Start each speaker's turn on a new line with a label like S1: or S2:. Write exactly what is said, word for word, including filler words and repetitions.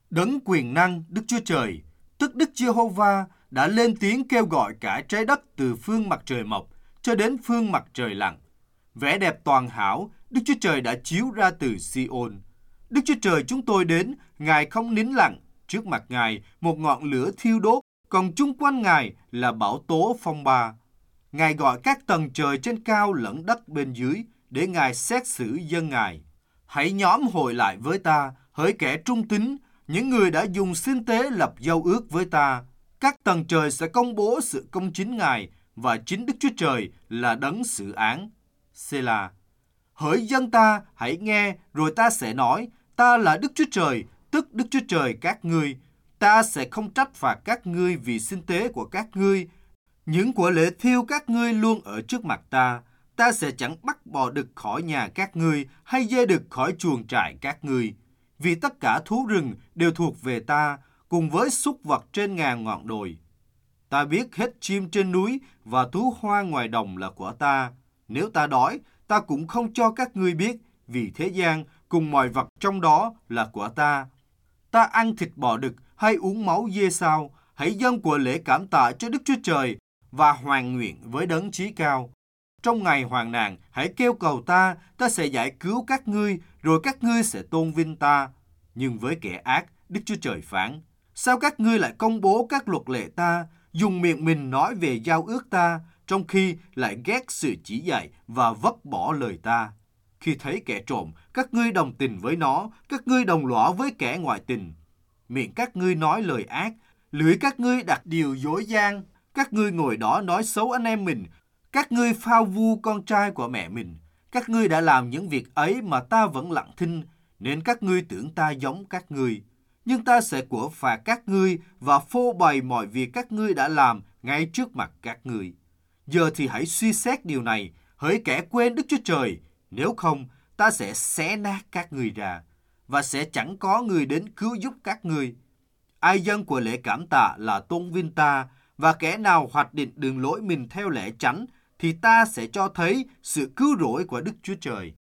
S1: Đấng quyền năng Đức Chúa Trời, tức Đức Giê-hô-va, đã lên tiếng kêu gọi cả trái đất từ phương mặt trời mọc cho đến phương mặt trời lặn. Vẻ đẹp toàn hảo, Đức Chúa Trời đã chiếu ra từ Si-ôn. Đức Chúa Trời chúng tôi đến, Ngài không nín lặng. Trước mặt Ngài, một ngọn lửa thiêu đốt, còn chung quanh Ngài là bão tố phong ba. Ngài gọi các tầng trời trên cao lẫn đất bên dưới, để Ngài xét xử dân Ngài. Hãy nhóm hội lại với ta, hỡi kẻ trung tín, những người đã dùng sinh tế lập giao ước với ta. Các tầng trời sẽ công bố sự công chính Ngài, và chính Đức Chúa Trời là đấng xử án. Sê-la. Hỡi dân ta, hãy nghe, rồi ta sẽ nói, ta là Đức Chúa Trời, tức Đức Chúa Trời các ngươi. Ta sẽ không trách phạt các ngươi vì sinh tế của các ngươi. Những của lễ thiêu các ngươi luôn ở trước mặt ta. Ta sẽ chẳng bắt bò đực khỏi nhà các ngươi, hay dê đực khỏi chuồng trại các ngươi. Vì tất cả thú rừng đều thuộc về ta, cùng với súc vật trên ngàn ngọn đồi. Ta biết hết chim trên núi và thú hoang ngoài đồng là của ta. Nếu ta đói, ta cũng không cho các ngươi biết, vì thế gian cùng mọi vật trong đó là của ta. Ta ăn thịt bò đực hay uống máu dê sao? Hãy dâng của lễ cảm tạ cho Đức Chúa Trời và hoàn nguyện với đấng chí cao. Trong ngày hoạn nạn, hãy kêu cầu ta, ta sẽ giải cứu các ngươi, rồi các ngươi sẽ tôn vinh ta. Nhưng với kẻ ác, Đức Chúa Trời phán, sao các ngươi lại công bố các luật lệ ta, dùng miệng mình nói về giao ước ta, trong khi lại ghét sự chỉ dạy và vấp bỏ lời ta? Khi thấy kẻ trộm, các ngươi đồng tình với nó, các ngươi đồng lõa với kẻ ngoại tình. Miệng các ngươi nói lời ác, lưỡi các ngươi đặt điều dối gian, các ngươi ngồi đó nói xấu anh em mình, các ngươi phao vu con trai của mẹ mình. Các ngươi đã làm những việc ấy mà ta vẫn lặng thinh, nên các ngươi tưởng ta giống các ngươi. Nhưng ta sẽ của phạt các ngươi và phô bày mọi việc các ngươi đã làm ngay trước mặt các ngươi. Giờ thì hãy suy xét điều này, hỡi kẻ quên Đức Chúa Trời, nếu không ta sẽ xé nát các ngươi ra, và sẽ chẳng có người đến cứu giúp các ngươi. Ai dâng của lễ cảm tạ là tôn vinh ta, và kẻ nào hoạch định đường lối mình theo lẽ chánh, thì ta sẽ cho thấy sự cứu rỗi của Đức Chúa Trời.